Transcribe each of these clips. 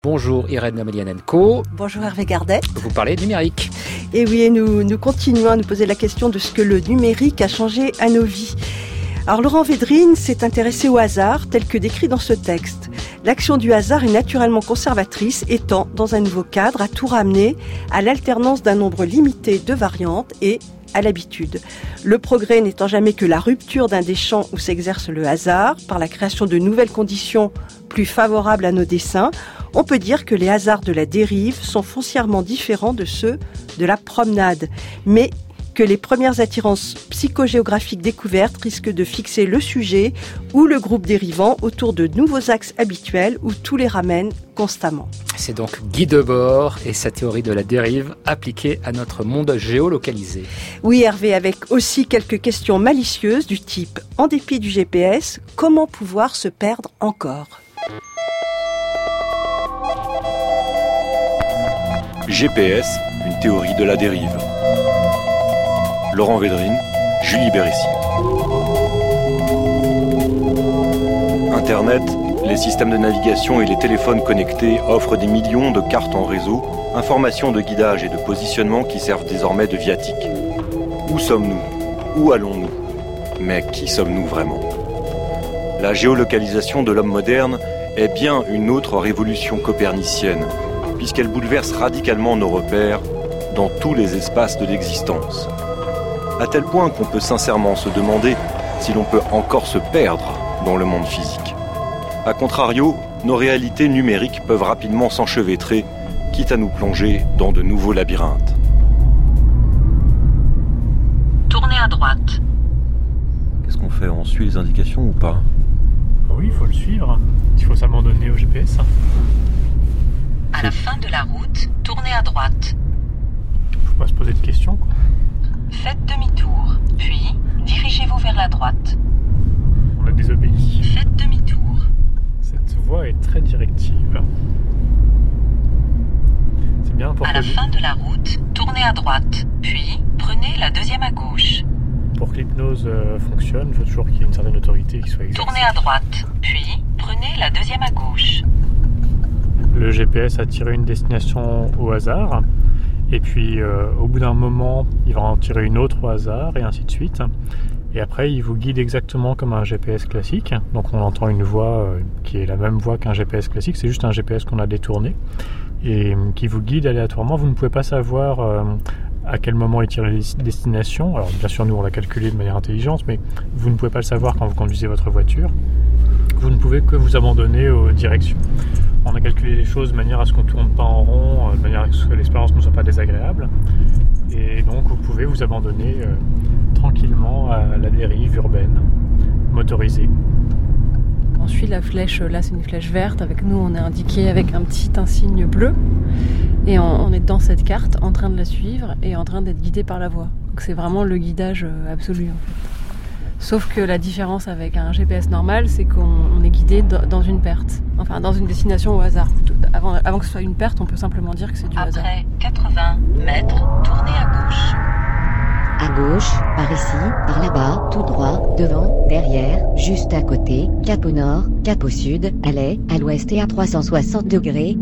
Bonjour Irène Amelianenko. Bonjour Hervé Gardet. Vous parlez numérique. Et oui, nous continuons à nous poser la question de ce que le numérique a changé à nos vies. Alors Laurent Védrine s'est intéressé au hasard tel que décrit dans ce texte. L'action du hasard est naturellement conservatrice et tend, dans un nouveau cadre, à tout ramener à l'alternance d'un nombre limité de variantes et à l'habitude. Le progrès n'étant jamais que la rupture d'un des champs où s'exerce le hasard, par la création de nouvelles conditions plus favorables à nos desseins, on peut dire que les hasards de la dérive sont foncièrement différents de ceux de la promenade. Mais que les premières attirances psychogéographiques découvertes risquent de fixer le sujet ou le groupe dérivant autour de nouveaux axes habituels où tout les ramène constamment. C'est donc Guy Debord et sa théorie de la dérive appliquée à notre monde géolocalisé. Oui Hervé, avec aussi quelques questions malicieuses du type « En dépit du GPS, comment pouvoir se perdre encore ?» GPS, une théorie de la dérive. Laurent Védrine, Julie Bérécy. Internet, les systèmes de navigation et les téléphones connectés offrent des millions de cartes en réseau, informations de guidage et de positionnement qui servent désormais de viatique. Où sommes-nous ? Où allons-nous ? Mais qui sommes-nous vraiment ? La géolocalisation de l'homme moderne est bien une autre révolution copernicienne, puisqu'elle bouleverse radicalement nos repères dans tous les espaces de l'existence. À tel point qu'on peut sincèrement se demander si l'on peut encore se perdre dans le monde physique. A contrario, nos réalités numériques peuvent rapidement s'enchevêtrer, quitte à nous plonger dans de nouveaux labyrinthes. Tournez à droite. Qu'est-ce qu'on fait ? On suit les indications ou pas ? Oui, il faut le suivre. Il faut s'abandonner au GPS. À la fin de la route, tournez à droite. Faut pas se poser de questions, quoi. Faites demi-tour, puis dirigez-vous vers la droite. On a désobéi. Faites demi-tour. Cette voie est très directive. C'est bien pour À la fin de la route, tournez à droite, puis prenez la deuxième à gauche. Pour que l'hypnose fonctionne, il faut toujours qu'il y ait une certaine autorité qui soit exercée. Tournez à droite, puis prenez la deuxième à gauche. Le GPS a tiré une destination au hasard. Et puis, au bout d'un moment, il va en tirer une autre au hasard, et ainsi de suite. Et après, il vous guide exactement comme un GPS classique. Donc, on entend une voix qui est la même voix qu'un GPS classique. C'est juste un GPS qu'on a détourné et qui vous guide aléatoirement. Vous ne pouvez pas savoir à quel moment il tire les destinations. Alors, bien sûr, nous, on l'a calculé de manière intelligente, mais vous ne pouvez pas le savoir quand vous conduisez votre voiture. Vous ne pouvez que vous abandonner aux directions. On a calculé les choses de manière à ce qu'on ne tourne pas en rond, de manière à ce que l'expérience ne soit pas désagréable. Et donc vous pouvez vous abandonner tranquillement à la dérive urbaine, motorisée. On suit la flèche, là c'est une flèche verte, avec nous on est indiqué avec un petit insigne bleu. Et on est dans cette carte, en train de la suivre et en train d'être guidé par la voie. Donc c'est vraiment le guidage absolu en fait. Sauf que la différence avec un GPS normal, c'est qu'on est guidé dans une perte. Enfin, dans une destination au hasard. Avant que ce soit une perte, on peut simplement dire que c'est du hasard. Après 80 mètres, tournez à gauche. À gauche, par ici, par là-bas, tout droit, devant, derrière, juste à côté, cap au nord, cap au sud, à l'est, à l'ouest et à 360 degrés.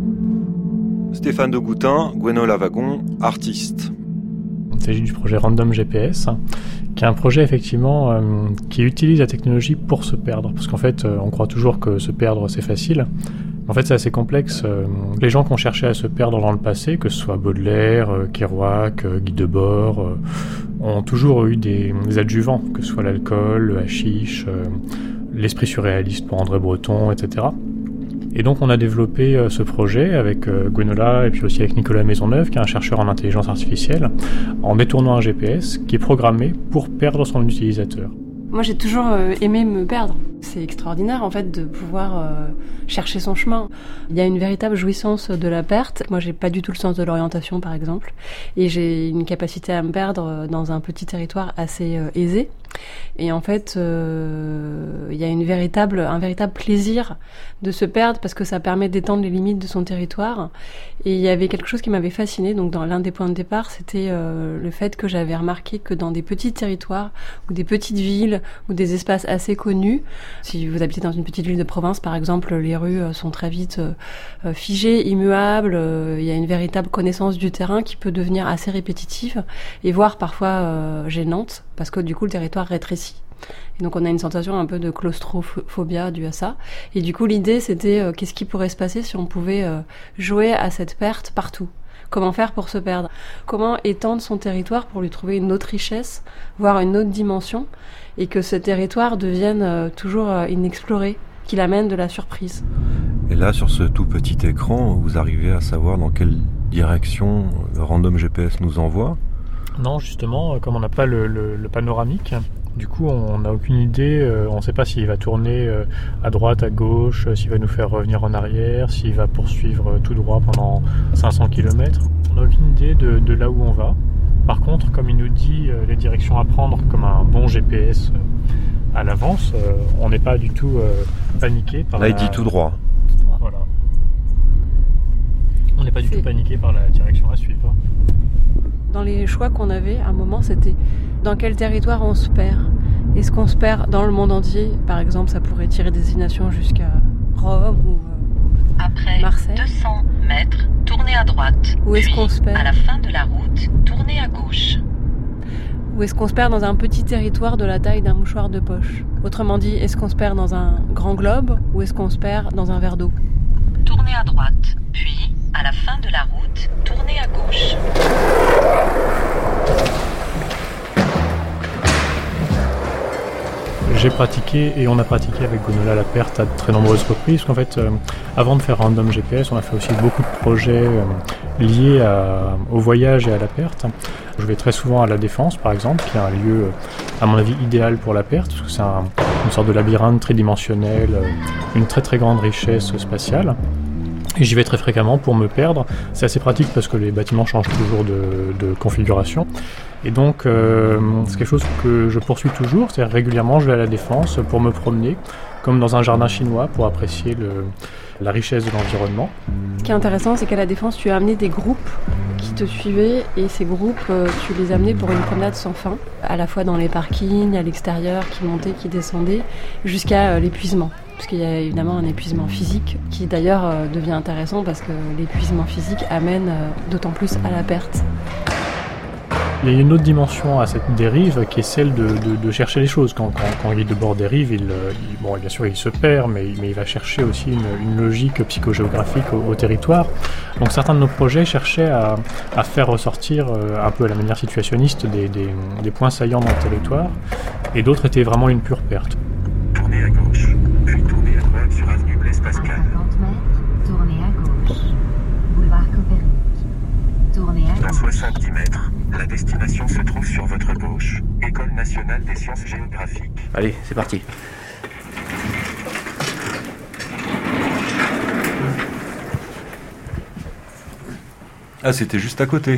Stéphane de Goutin, Gwenola Wagon, artiste. Il s'agit du projet Random GPS, qui est un projet effectivement qui utilise la technologie pour se perdre. Parce qu'en fait, on croit toujours que se perdre, c'est facile. En fait, c'est assez complexe. Les gens qui ont cherché à se perdre dans le passé, que ce soit Baudelaire, Kerouac, Guy Debord, ont toujours eu des adjuvants, que ce soit l'alcool, le hashish, l'esprit surréaliste pour André Breton, etc. Et donc on a développé ce projet avec Gwenola et puis aussi avec Nicolas Maisonneuve, qui est un chercheur en intelligence artificielle, en détournant un GPS qui est programmé pour perdre son utilisateur. Moi j'ai toujours aimé me perdre. C'est extraordinaire en fait de pouvoir chercher son chemin. Il y a une véritable jouissance de la perte. Moi j'ai pas du tout le sens de l'orientation par exemple. Et j'ai une capacité à me perdre dans un petit territoire assez aisé. Et en fait, il y a un véritable plaisir de se perdre parce que ça permet d'étendre les limites de son territoire. Et il y avait quelque chose qui m'avait fascinée. Donc, dans l'un des points de départ, c'était le fait que j'avais remarqué que dans des petits territoires ou des petites villes ou des espaces assez connus, Si vous habitez dans une petite ville de province, par exemple, les rues sont très vite figées, immuables. Il y a une véritable connaissance du terrain qui peut devenir assez répétitive et voire parfois gênante, parce que du coup, le territoire rétrécit. Et donc on a une sensation un peu de claustrophobie due à ça. Et du coup l'idée c'était qu'est-ce qui pourrait se passer si on pouvait jouer à cette perte partout. Comment faire pour se perdre? Comment étendre son territoire pour lui trouver une autre richesse, voire une autre dimension, et que ce territoire devienne toujours inexploré, qu'il amène de la surprise. Et là, sur ce tout petit écran, vous arrivez à savoir dans quelle direction le random GPS nous envoie? Non, justement, comme on n'a pas le panoramique, du coup on n'a aucune idée, on ne sait pas s'il va tourner à droite, à gauche, s'il va nous faire revenir en arrière, s'il va poursuivre tout droit pendant 500 km. On n'a aucune idée de là où on va. Par contre, comme il nous dit les directions à prendre comme un bon GPS à l'avance, on n'est pas du tout paniqué par là il dit tout droit. Voilà. On n'est pas du tout paniqué par la direction à suivre. Dans les choix qu'on avait, à un moment, c'était dans quel territoire on se perd. Est-ce qu'on se perd dans le monde entier? Par exemple, ça pourrait tirer destination jusqu'à Rome ou Après Marseille. 200 mètres, tournez à droite. Où est-ce puis, qu'on se perd? à la fin de la route, tournez à gauche. Ou est-ce qu'on se perd dans un petit territoire de la taille d'un mouchoir de poche? Autrement dit, est-ce qu'on se perd dans un grand globe ou est-ce qu'on se perd dans un verre d'eau? Tournez à droite, puis, à la fin de la route, tournez à gauche. J'ai pratiqué et on a pratiqué avec Gonola la perte à de très nombreuses reprises. Parce qu'en fait, avant de faire Random GPS, on a fait aussi beaucoup de projets liés au voyage et à la perte. Je vais très souvent à La Défense, par exemple, qui est un lieu, à mon avis, idéal pour la perte, parce que c'est une sorte de labyrinthe tridimensionnel, une très très grande richesse spatiale. Et j'y vais très fréquemment pour me perdre. C'est assez pratique parce que les bâtiments changent toujours de configuration. Et donc, c'est quelque chose que je poursuis toujours. C'est-à-dire régulièrement, je vais à La Défense pour me promener, comme dans un jardin chinois, pour apprécier la richesse de l'environnement. Ce qui est intéressant, c'est qu'à La Défense, tu as amené des groupes qui te suivaient et ces groupes, tu les amenais pour une promenade sans fin, à la fois dans les parkings, à l'extérieur, qui montaient, qui descendaient, jusqu'à l'épuisement. Parce qu'il y a évidemment un épuisement physique qui d'ailleurs devient intéressant parce que l'épuisement physique amène d'autant plus à la perte. Il y a une autre dimension à cette dérive qui est celle de chercher les choses. Quand un guide de bord dérive, bon, bien sûr il se perd, mais il va chercher aussi une logique psychogéographique au territoire. Donc certains de nos projets cherchaient à faire ressortir un peu à la manière situationniste des points saillants dans le territoire, et d'autres étaient vraiment une pure perte. Tournez à gauche, puis tournez à droite sur avenue Blaise Pascal. 50 mètres, tournez à gauche. Boulevard Copernic. Tournez à Dans gauche. 70 mètres, la destination se trouve sur votre gauche, École nationale des sciences géographiques. Allez, c'est parti. Ah, c'était juste à côté.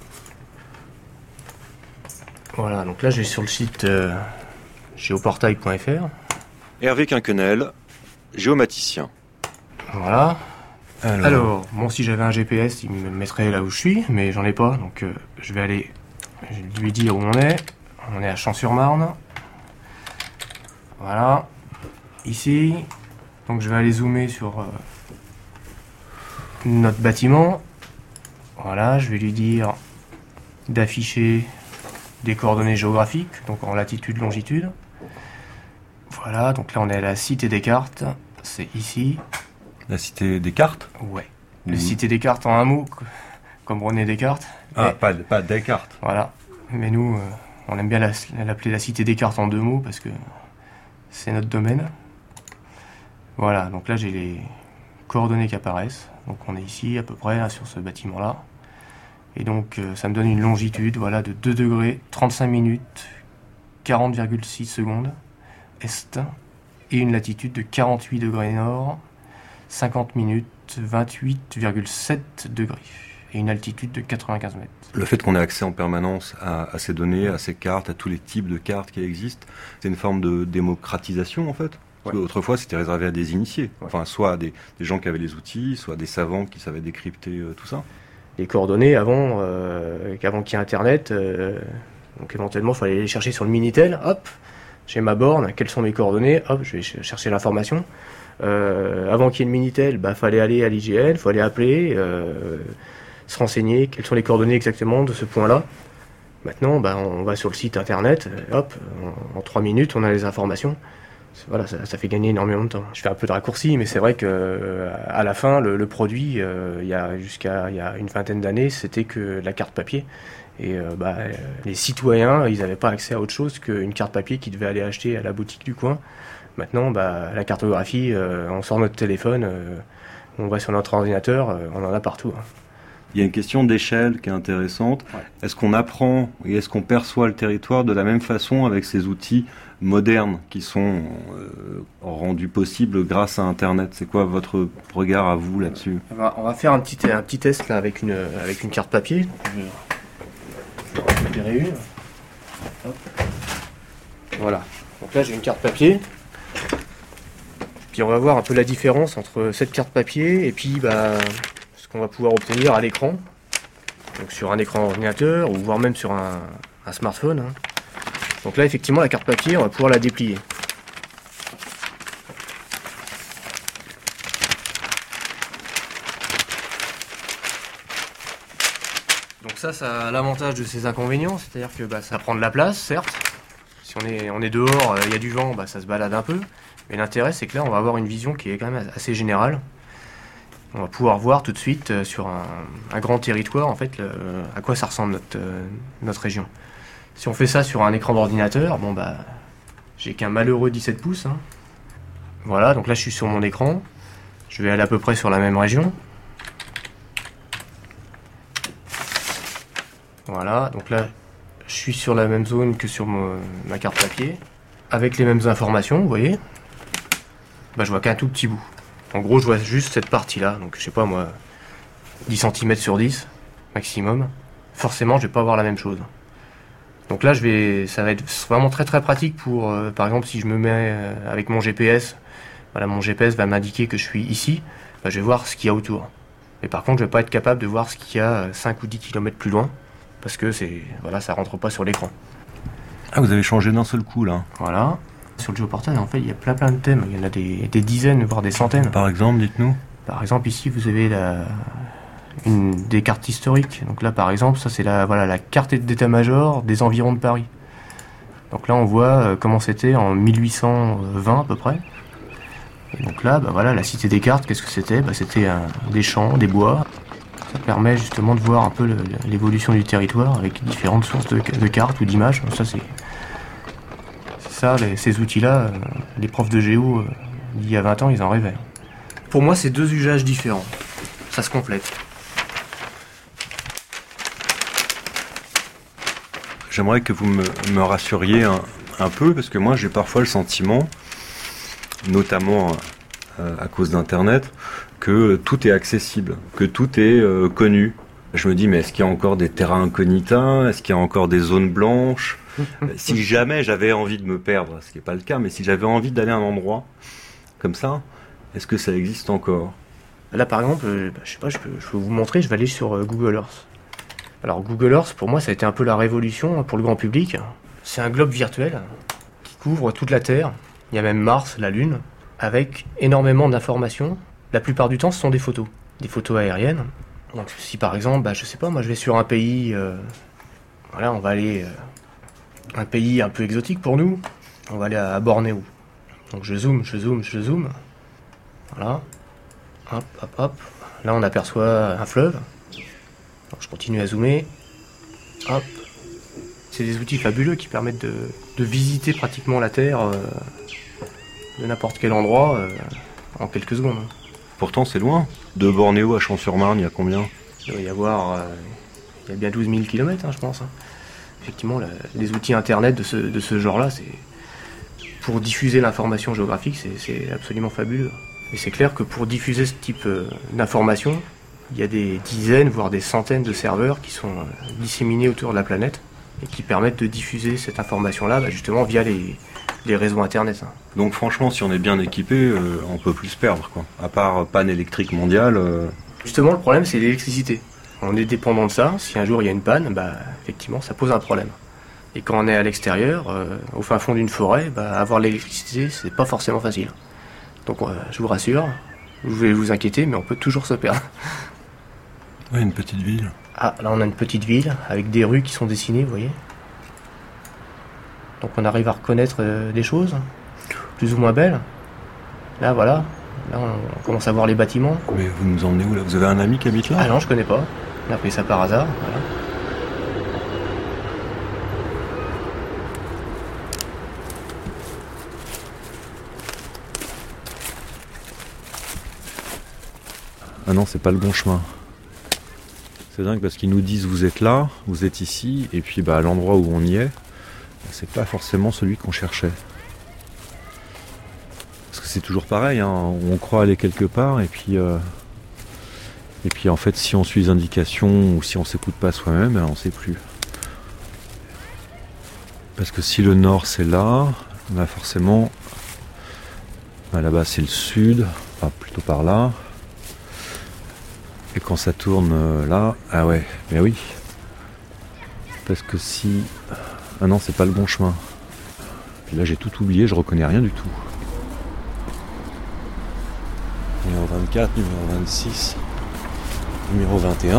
Voilà, donc là, je vais sur le site géoportail.fr. Hervé Quinquenel, géomaticien. Voilà. Alors, moi, si j'avais un GPS, il me mettrait là où je suis, mais j'en ai pas, donc je vais lui dire où on est. On est à Champs-sur-Marne. Voilà. Ici. Donc je vais aller zoomer sur notre bâtiment. Voilà, je vais lui dire d'afficher des coordonnées géographiques, donc en latitude, longitude. Voilà, donc là on est à la Cité des Cartes, c'est ici. La Cité des Cartes? Ouais. La Cité des Cartes en un mot, comme René Descartes. Ah, pas Descartes. Voilà. Mais nous, on aime bien l'appeler la Cité des Cartes en deux mots parce que c'est notre domaine. Voilà, donc là j'ai les coordonnées qui apparaissent. Donc on est ici à peu près là, sur ce bâtiment-là. Et donc ça me donne une longitude voilà, de 2 degrés, 35 minutes, 40,6 secondes est. Et une latitude de 48 degrés nord, 50 minutes, 28,7 degrés. Et une altitude de 95 mètres. Le fait qu'on ait accès en permanence à ces données, à ces cartes, à tous les types de cartes qui existent, c'est une forme de démocratisation en fait. Parce qu'autrefois, c'était réservé à des initiés. Enfin, soit à des gens qui avaient les outils, soit des savants qui savaient décrypter tout ça. Les coordonnées, avant qu'il y ait Internet, donc éventuellement, il fallait les chercher sur le Minitel, hop. j'ai ma borne, quelles sont mes coordonnées, hop, je vais chercher l'information. Avant qu'il y ait le Minitel, fallait aller à l'IGN, fallait appeler, se renseigner, quelles sont les coordonnées exactement de ce point-là. Maintenant, on va sur le site internet, hop, en 3 minutes, on a les informations. Voilà, ça fait gagner énormément de temps. Je fais un peu de raccourci, mais c'est vrai que à la fin, le produit, il y a une vingtaine d'années, c'était que la carte papier. Et les citoyens, ils n'avaient pas accès à autre chose qu'une carte papier qu'ils devaient aller acheter à la boutique du coin. Maintenant, la cartographie, on sort notre téléphone, on va sur notre ordinateur, on en a partout. Il y a une question d'échelle qui est intéressante. Ouais. Est-ce qu'on apprend et est-ce qu'on perçoit le territoire de la même façon avec ces outils modernes qui sont rendus possibles grâce à Internet? C'est quoi votre regard à vous là-dessus? On va faire un petit test là, avec une carte papier. Je vais en récupérer une. Hop. Voilà. Donc là, j'ai une carte papier. Puis on va voir un peu la différence entre cette carte papier et puis ce qu'on va pouvoir obtenir à l'écran. Donc sur un écran ordinateur ou voire même sur un smartphone. Hein. Donc là, effectivement, la carte papier, on va pouvoir la déplier. Donc ça a l'avantage de ses inconvénients, c'est-à-dire que ça prend de la place, certes. Si on est dehors, il y a du vent, ça se balade un peu. Mais l'intérêt, c'est que là, on va avoir une vision qui est quand même assez générale. On va pouvoir voir tout de suite sur un grand territoire, en fait, à quoi ça ressemble notre région. Si on fait ça sur un écran d'ordinateur, j'ai qu'un malheureux 17 pouces. Hein. Voilà, donc là, je suis sur mon écran. Je vais aller à peu près sur la même région. Voilà, donc là, je suis sur la même zone que sur ma carte papier. Avec les mêmes informations, vous voyez. Je vois qu'un tout petit bout. En gros, je vois juste cette partie-là. Donc, je sais pas, moi, 10 cm sur 10, maximum. Forcément, je vais pas avoir la même chose. Donc là, ça va être vraiment très très pratique pour, par exemple, si je me mets avec mon GPS. Voilà, mon GPS va m'indiquer que je suis ici. Je vais voir ce qu'il y a autour. Mais par contre, je vais pas être capable de voir ce qu'il y a 5 ou 10 km plus loin. Parce que ça rentre pas sur l'écran. Ah, vous avez changé d'un seul coup, là. Voilà. Sur le géoportail, en fait, il y a plein de thèmes. Il y en a des dizaines, voire des centaines. Par exemple, dites-nous. Par exemple, ici, vous avez des cartes historiques. Donc là, par exemple, ça, c'est la carte d'état-major des environs de Paris. Donc là, on voit comment c'était en 1820 à peu près. Et donc là, la cité des cartes, qu'est-ce que c'était? C'était des champs, des bois. Ça permet justement de voir un peu l'évolution du territoire avec différentes sources de cartes ou d'images. Ça, ces outils-là, les profs de géo, il y a 20 ans, ils en rêvaient. Pour moi, c'est deux usages différents. Ça se complète. J'aimerais que vous me rassuriez un peu, parce que moi, j'ai parfois le sentiment, notamment à cause d'Internet, que tout est accessible, que tout est connu. Je me dis, mais est-ce qu'il y a encore des terra incognita? Est-ce qu'il y a encore des zones blanches? Si jamais j'avais envie de me perdre, ce qui n'est pas le cas, mais si j'avais envie d'aller à un endroit comme ça, est-ce que ça existe encore? Là, par exemple, je sais pas, je peux vous montrer, je vais aller sur Google Earth. Alors, Google Earth, pour moi, ça a été un peu la révolution pour le grand public. C'est un globe virtuel qui couvre toute la Terre. Il y a même Mars, la Lune, avec énormément d'informations. La plupart du temps, ce sont des photos aériennes. Donc, si par exemple, je sais pas, moi, je vais sur un pays, on va aller... un pays un peu exotique pour nous. On va aller à Bornéo. Donc je zoome. Voilà. Hop. Là, on aperçoit un fleuve. Donc je continue à zoomer. Hop. C'est des outils fabuleux qui permettent de visiter pratiquement la Terre de n'importe quel endroit en quelques secondes. Pourtant, c'est loin. De Bornéo à Champs-sur-Marne, il y a combien? Il doit y avoir... il y a bien 12 000 km, je pense. Effectivement, les outils internet de ce genre-là, pour diffuser l'information géographique, c'est absolument fabuleux. Et c'est clair que pour diffuser ce type d'information, il y a des dizaines, voire des centaines de serveurs qui sont disséminés autour de la planète et qui permettent de diffuser cette information-là justement via les réseaux internet. Donc franchement, si on est bien équipé, on peut plus se perdre, quoi. À part panne électrique mondiale... Justement, le problème, c'est l'électricité. On est dépendant de ça. Si un jour il y a une panne, effectivement, ça pose un problème. Et quand on est à l'extérieur, au fin fond d'une forêt, avoir l'électricité, c'est pas forcément facile. Donc je vous rassure, vous vais vous inquiéter, mais on peut toujours se perdre. Ouais, une petite ville. Ah, là on a une petite ville avec des rues qui sont dessinées, vous voyez. Donc on arrive à reconnaître des choses, plus ou moins belles. Là voilà, là on commence à voir les bâtiments. Mais vous nous emmenez où là? Vous avez un ami qui habite là? Ah non, je connais pas. On a pris ça par hasard, voilà. Ah non, c'est pas le bon chemin. C'est dingue parce qu'ils nous disent vous êtes là, vous êtes ici, et puis à l'endroit où on y est, c'est pas forcément celui qu'on cherchait. Parce que c'est toujours pareil, hein, on croit aller quelque part, et puis en fait si on suit les indications ou si on s'écoute pas soi-même, on sait plus. Parce que si le nord c'est là, forcément là-bas c'est le sud, enfin plutôt par là. Et quand ça tourne là, ah ouais, mais oui. Parce que si... Ah non, c'est pas le bon chemin. Puis là j'ai tout oublié, je reconnais rien du tout. Numéro 24, numéro 26, numéro 21.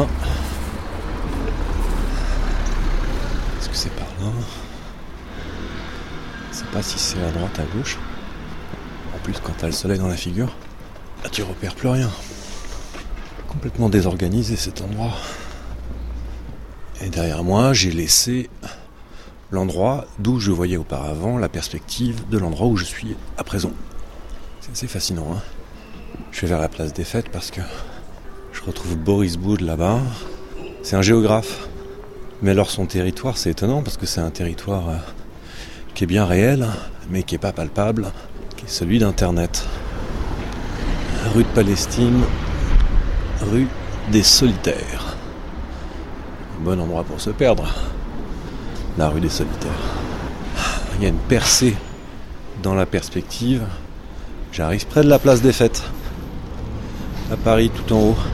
Est-ce que c'est par là? Je sais pas si c'est à droite, à gauche. En plus, quand t'as le soleil dans la figure, là tu repères plus rien. Complètement désorganisé cet endroit. Et derrière moi, j'ai laissé l'endroit d'où je voyais auparavant la perspective de l'endroit où je suis à présent. C'est assez fascinant, hein. Je vais vers la place des Fêtes parce que je retrouve Boris Boud là-bas. C'est un géographe. Mais alors son territoire, c'est étonnant parce que c'est un territoire qui est bien réel, mais qui n'est pas palpable, qui est celui d'Internet. Rue de Palestine, rue des Solitaires. Bon endroit pour se perdre. La rue des Solitaires. Il y a une percée dans la perspective. J'arrive près de la place des Fêtes. À Paris, tout en haut.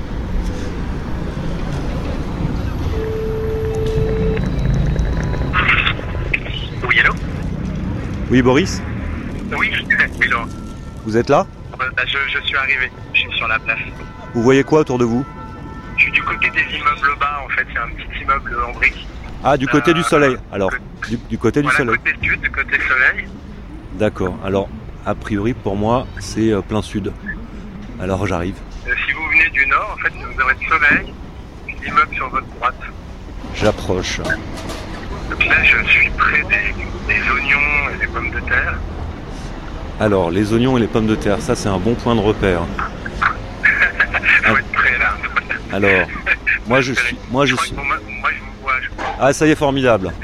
Oui, allô? Oui, Boris? Oui, hello. Vous êtes là? Je suis arrivé. Je suis sur la place. Vous voyez quoi autour de vous? Je suis du côté des immeubles bas, en fait. C'est un petit immeuble en briques. Ah, du côté du soleil. Alors, du côté du soleil. Côté sud, du côté soleil. D'accord. Alors, a priori, pour moi, c'est plein sud. Alors, j'arrive. Si vous venez du nord, en fait, vous aurez le soleil, puis l'immeuble sur votre droite. J'approche. Donc là, je suis près des oignons et des pommes de terre. Alors, les oignons et les pommes de terre, ça, c'est un bon point de repère. Faut être prêt, là. Alors, moi, je suis... Moi, je vous vois, je crois. Ah, ça y est, formidable.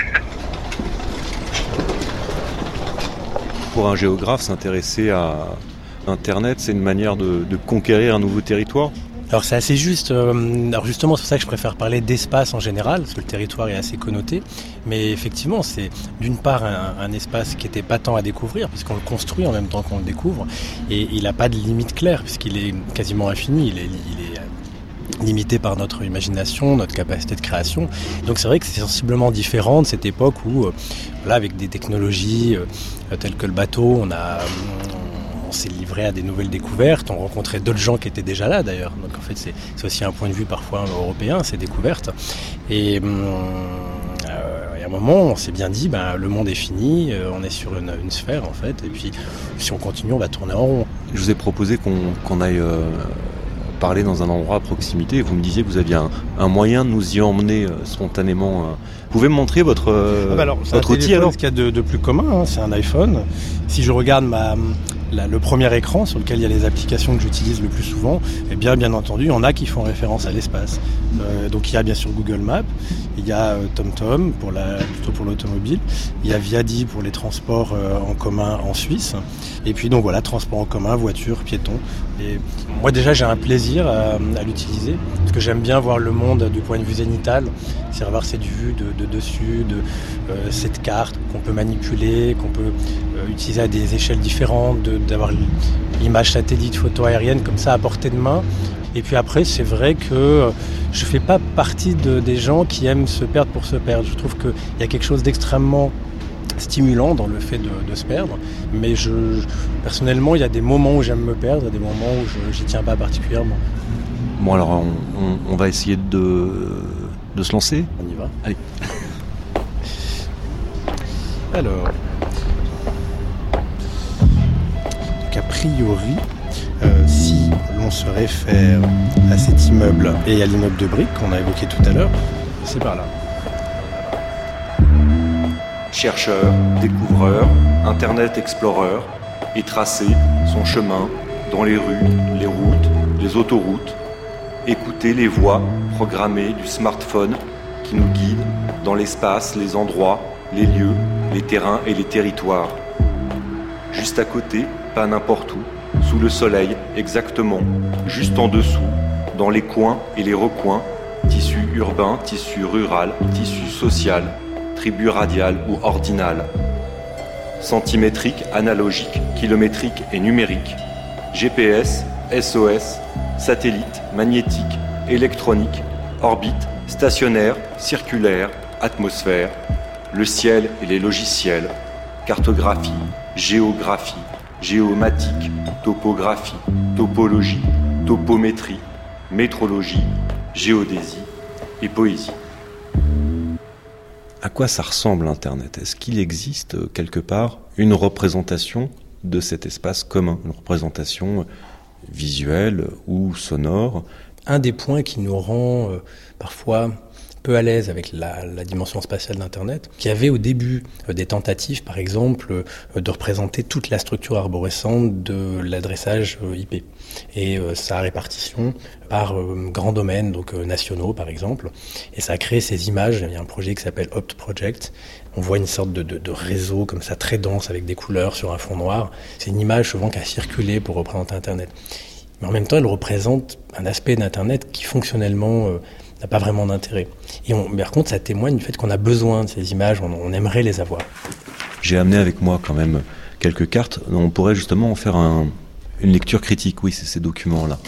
Pour un géographe, s'intéresser à Internet, c'est une manière de conquérir un nouveau territoire. Alors c'est assez juste, alors justement c'est pour ça que je préfère parler d'espace en général, parce que le territoire est assez connoté, mais effectivement c'est d'une part un espace qui était pas tant à découvrir, puisqu'on le construit en même temps qu'on le découvre, et il n'a pas de limite claire, puisqu'il est quasiment infini, il est limité par notre imagination, notre capacité de création. Donc c'est vrai que c'est sensiblement différent de cette époque où, là, avec des technologies telles que le bateau, on s'est livré à des nouvelles découvertes, on rencontrait d'autres gens qui étaient déjà là d'ailleurs. Donc en fait c'est aussi un point de vue parfois européen, ces découvertes. Et à un moment on s'est bien dit, le monde est fini, on est sur une sphère en fait, et puis si on continue on va tourner en rond. Je vous ai proposé qu'on aille parler dans un endroit à proximité, et vous me disiez que vous aviez un moyen de nous y emmener spontanément. Vous pouvez me montrer votre outil alors? Ce qu'il y a de plus commun, hein, c'est un iPhone. Si je regarde le premier écran sur lequel il y a les applications que j'utilise le plus souvent, et bien entendu, il y en a qui font référence à l'espace. Donc il y a bien sûr Google Maps, il y a TomTom plutôt pour l'automobile, il y a Viadi pour les transports en commun en Suisse, et puis donc voilà, transport en commun, voiture, piéton. Et moi déjà j'ai un plaisir à l'utiliser, parce que j'aime bien voir le monde du point de vue zénital, c'est avoir cette vue de dessus, cette carte qu'on peut manipuler, qu'on peut utiliser à des échelles différentes, d'avoir l'image satellite, photo aérienne comme ça à portée de main. Et puis après, c'est vrai que je fais pas partie des gens qui aiment se perdre pour se perdre. Je trouve qu'il y a quelque chose d'extrêmement stimulant dans le fait de se perdre. Mais personnellement, il y a des moments où j'aime me perdre et des moments où j'y tiens pas particulièrement. Bon, alors on va essayer de se lancer. On y va. Allez. Alors, donc a priori, si l'on se réfère à cet immeuble et à l'immeuble de briques qu'on a évoqué tout à l'heure, c'est par là. Chercheur, découvreur, Internet Explorer et tracé son chemin dans les rues, les routes, les autoroutes. Écoutez les voix programmées du smartphone qui nous guident dans l'espace, les endroits, les lieux, les terrains et les territoires. Juste à côté, pas n'importe où, sous le soleil, exactement, juste en dessous, dans les coins et les recoins, tissu urbain, tissu rural, tissu social, tribu radiale ou ordinale. Centimétrique, analogique, kilométrique et numérique. GPS, SOS, satellite, magnétique, électronique, orbite, stationnaire, circulaire, atmosphère, le ciel et les logiciels, cartographie, géographie, géomatique, topographie, topologie, topométrie, métrologie, géodésie et poésie. À quoi ça ressemble Internet ? Est-ce qu'il existe quelque part une représentation de cet espace commun, une représentation visuelle ou sonore ? Un des points qui nous rend parfois peu à l'aise avec la dimension spatiale d'Internet, qui avait au début des tentatives, par exemple, de représenter toute la structure arborescente de l'adressage IP et sa répartition par grands domaines, donc nationaux par exemple. Et ça a créé ces images. Il y a un projet qui s'appelle Opt Project. On voit une sorte de réseau comme ça très dense avec des couleurs sur un fond noir. C'est une image souvent qui a circulé pour représenter Internet. Mais en même temps, elle représente un aspect d'Internet qui fonctionnellement n'a pas vraiment d'intérêt. Mais par contre, ça témoigne du fait qu'on a besoin de ces images, on aimerait les avoir. J'ai amené avec moi quand même quelques cartes. On pourrait justement en faire une lecture critique, oui, c'est ces documents-là.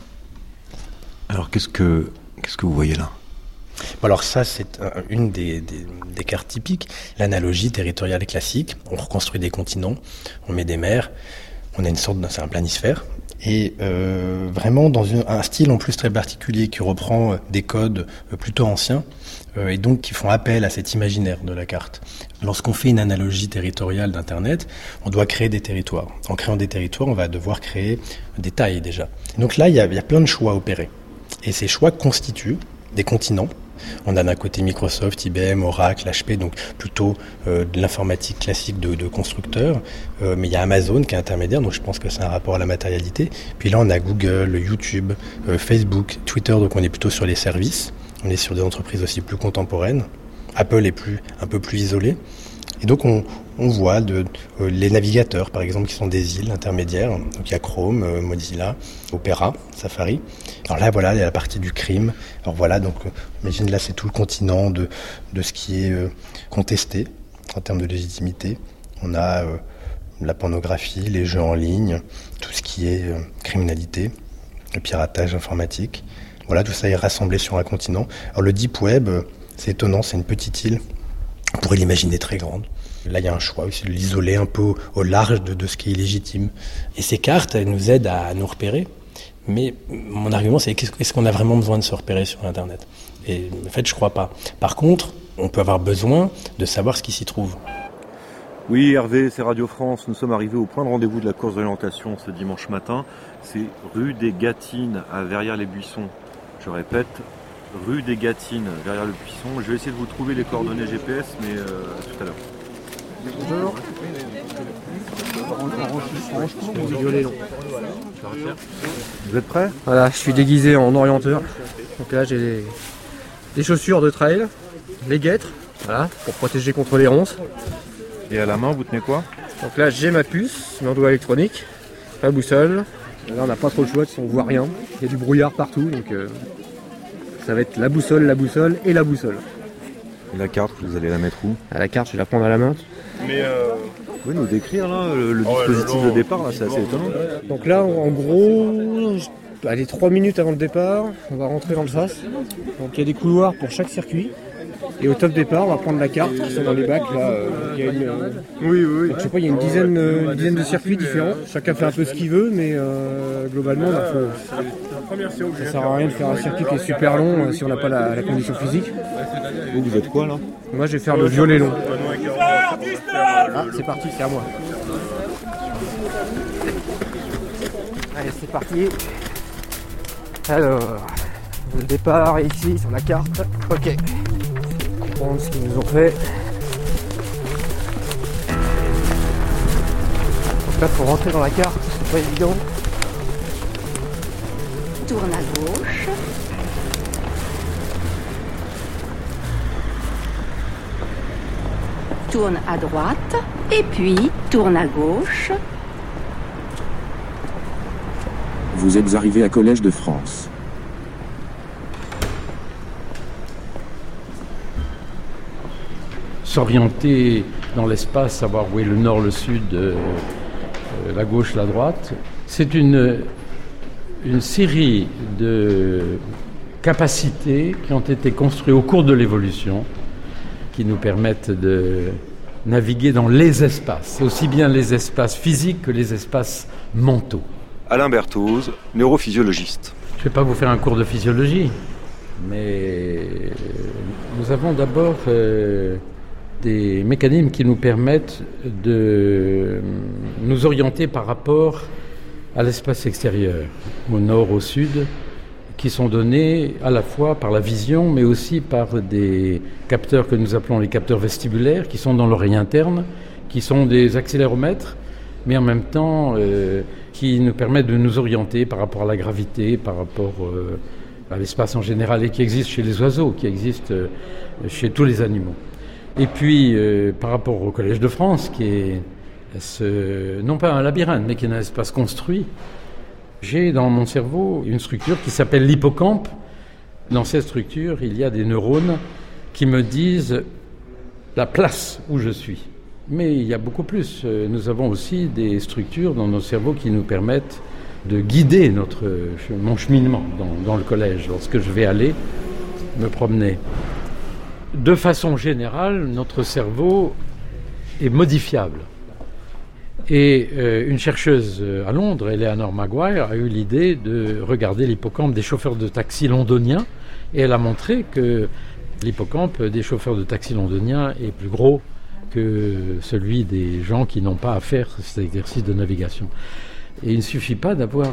Alors, qu'est-ce que vous voyez là ? Alors ça, c'est une des cartes typiques. L'analogie territoriale classique. On reconstruit des continents, on met des mers, on a c'est un planisphère. Et vraiment dans un style en plus très particulier qui reprend des codes plutôt anciens et donc qui font appel à cet imaginaire de la carte. Lorsqu'on fait une analogie territoriale d'Internet, on doit créer des territoires. En créant des territoires, on va devoir créer des tailles déjà. Donc là, il y a plein de choix à opérer. Et ces choix constituent des continents. On a d'un côté Microsoft, IBM, Oracle, HP, donc plutôt de l'informatique classique de constructeurs. Mais il y a Amazon qui est intermédiaire, donc je pense que c'est un rapport à la matérialité. Puis là, on a Google, YouTube, Facebook, Twitter, donc on est plutôt sur les services. On est sur des entreprises aussi plus contemporaines. Apple est un peu plus isolé. Et donc on voit les navigateurs, par exemple, qui sont des îles intermédiaires. Donc il y a Chrome, Mozilla, Opera, Safari. Alors là, voilà, il y a la partie du crime. Alors voilà, donc imagine là, c'est tout le continent de ce qui est contesté en termes de légitimité. On a la pornographie, les jeux en ligne, tout ce qui est criminalité, le piratage informatique. Voilà, tout ça est rassemblé sur un continent. Alors le Deep Web, c'est étonnant, c'est une petite île. On pourrait l'imaginer très grande. Là, il y a un choix aussi de l'isoler un peu au large de ce qui est légitime. Et ces cartes, elles nous aident à nous repérer. Mais mon argument, c'est est-ce qu'on a vraiment besoin de se repérer sur Internet ? Et en fait, je crois pas. Par contre, on peut avoir besoin de savoir ce qui s'y trouve. Oui, Hervé, c'est Radio France. Nous sommes arrivés au point de rendez-vous de la course d'orientation ce dimanche matin. C'est rue des Gâtines à Verrières-les-Buissons. Je répète, rue des Gâtines, derrière le buisson. Je vais essayer de vous trouver les coordonnées GPS, mais tout à l'heure. Bonjour. Vous êtes prêts ? Voilà, je suis déguisé en orienteur. Donc là, j'ai des chaussures de trail, les guêtres, voilà, pour protéger contre les ronces. Et à la main, vous tenez quoi ? Donc là, j'ai ma puce, mon doigt électronique, la boussole. Là, on n'a pas trop le choix, on voit rien. Il y a du brouillard partout, donc ça va être la boussole et la boussole. Et la carte, vous allez la mettre où ? La carte, je vais la prendre à la main. Mais vous pouvez nous décrire là, le dispositif de départ, là, c'est assez étonnant. Donc là, en gros, Allez, 3 minutes avant le départ, on va rentrer dans le sas. Donc il y a des couloirs pour chaque circuit. Et au top départ, on va prendre la carte qui sont dans les bacs. Là, il y a une, donc, je sais pas, il y a une dizaine de circuits différents. Chacun fait un peu ce qu'il veut, mais globalement, ça sert à rien de faire un circuit qui est super long si on n'a pas la condition physique. Vous faites quoi là? Moi, je vais faire le violet long. Ah, c'est parti, c'est à moi. Allez, c'est parti. Alors, le départ est ici sur la carte. Ok. Comprendre ce qu'ils nous ont fait. Donc là, pour rentrer dans la carte, c'est pas évident. Tourne à gauche. Tourne à droite. Et puis, tourne à gauche. Vous êtes arrivé à Collège de France. S'orienter dans l'espace, savoir où est le nord, le sud, la gauche, la droite, c'est une série de capacités qui ont été construites au cours de l'évolution, qui nous permettent de naviguer dans les espaces, aussi bien les espaces physiques que les espaces mentaux. Alain Berthoz, neurophysiologiste. Je ne vais pas vous faire un cours de physiologie, mais nous avons d'abord des mécanismes qui nous permettent de nous orienter par rapport à l'espace extérieur, au nord, au sud, qui sont donnés à la fois par la vision, mais aussi par des capteurs que nous appelons les capteurs vestibulaires, qui sont dans l'oreille interne, qui sont des accéléromètres, mais en même temps qui nous permettent de nous orienter par rapport à la gravité, par rapport à l'espace en général, et qui existe chez les oiseaux, qui existe chez tous les animaux. Et puis, par rapport au Collège de France, qui est non pas un labyrinthe, mais qui est un espace construit, j'ai dans mon cerveau une structure qui s'appelle l'hippocampe. Dans cette structure, il y a des neurones qui me disent la place où je suis. Mais il y a beaucoup plus. Nous avons aussi des structures dans nos cerveaux qui nous permettent de guider mon cheminement dans le collège, lorsque je vais aller me promener. De façon générale, notre cerveau est modifiable. Et une chercheuse à Londres, Eleanor Maguire, a eu l'idée de regarder l'hippocampe des chauffeurs de taxi londoniens, et elle a montré que l'hippocampe des chauffeurs de taxi londoniens est plus gros que celui des gens qui n'ont pas à faire cet exercice de navigation. Et il ne suffit pas d'avoir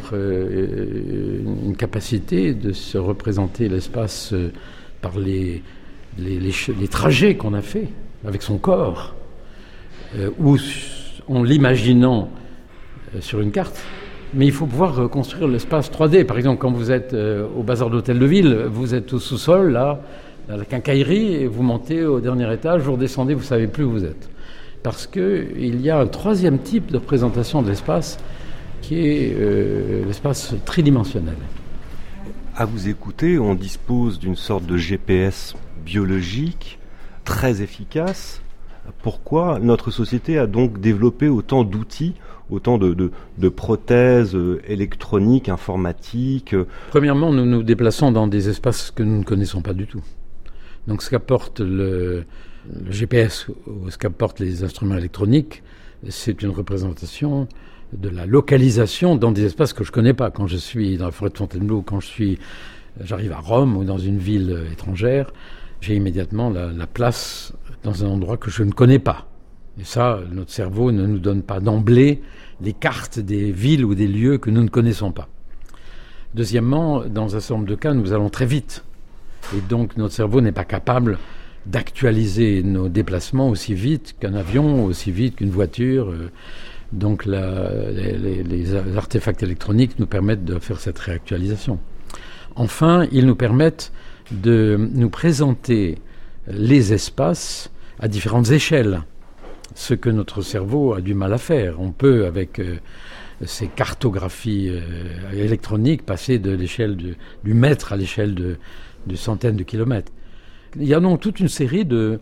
une capacité de se représenter l'espace par les trajets qu'on a fait avec son corps, ou en l'imaginant sur une carte, mais il faut pouvoir construire l'espace 3D. Par exemple, quand vous êtes au bazar d'hôtel de ville, vous êtes au sous-sol, là, à la quincaillerie, et vous montez au dernier étage, vous redescendez, vous ne savez plus où vous êtes. Parce qu'il y a un troisième type de représentation de l'espace, qui est l'espace tridimensionnel. À vous écouter, on dispose d'une sorte de GPS biologique très efficace. Pourquoi notre société a donc développé autant d'outils, autant de prothèses électroniques, informatiques? Premièrement, nous nous déplaçons dans des espaces que nous ne connaissons pas du tout. Donc ce qu'apporte le GPS ou ce qu'apportent les instruments électroniques, c'est une représentation de la localisation dans des espaces que je ne connais pas. Quand je suis dans la forêt de Fontainebleau, quand j'arrive à Rome ou dans une ville étrangère, j'ai immédiatement la place dans un endroit que je ne connais pas. Et ça, notre cerveau ne nous donne pas d'emblée les cartes des villes ou des lieux que nous ne connaissons pas. Deuxièmement, dans un certain nombre de cas, nous allons très vite. Et donc, notre cerveau n'est pas capable d'actualiser nos déplacements aussi vite qu'un avion, aussi vite qu'une voiture. Donc, les artefacts électroniques nous permettent de faire cette réactualisation. Enfin, ils nous permettent de nous présenter les espaces à différentes échelles, ce que notre cerveau a du mal à faire. On peut, avec ces cartographies électroniques, passer de l'échelle du mètre à l'échelle de centaines de kilomètres. Il y a donc toute une série de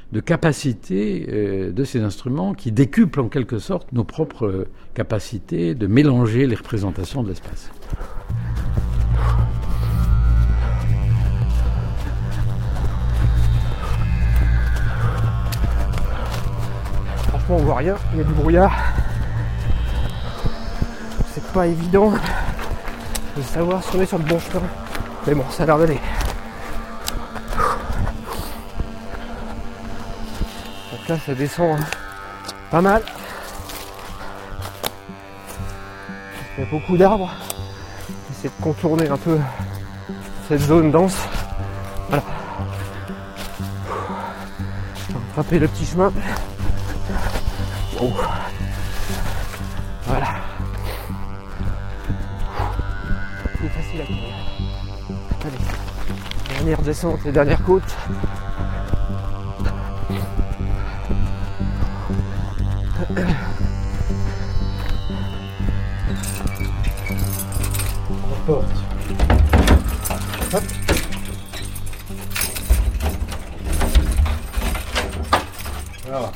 capacités de ces instruments qui décuplent en quelque sorte nos propres capacités de mélanger les représentations de l'espace. franchement on voit rien, il y a du brouillard. C'est pas évident de savoir si on est sur le bon chemin. Mais bon, ça a l'air d'aller. Donc là ça descend pas mal. Il y a beaucoup d'arbres. J'essaie de contourner un peu cette zone dense. Voilà. On va attraper le petit chemin. Oh. Voilà. C'est facile à courir. Allez. Dernière descente et dernière côte. Porte. Hop. Voilà.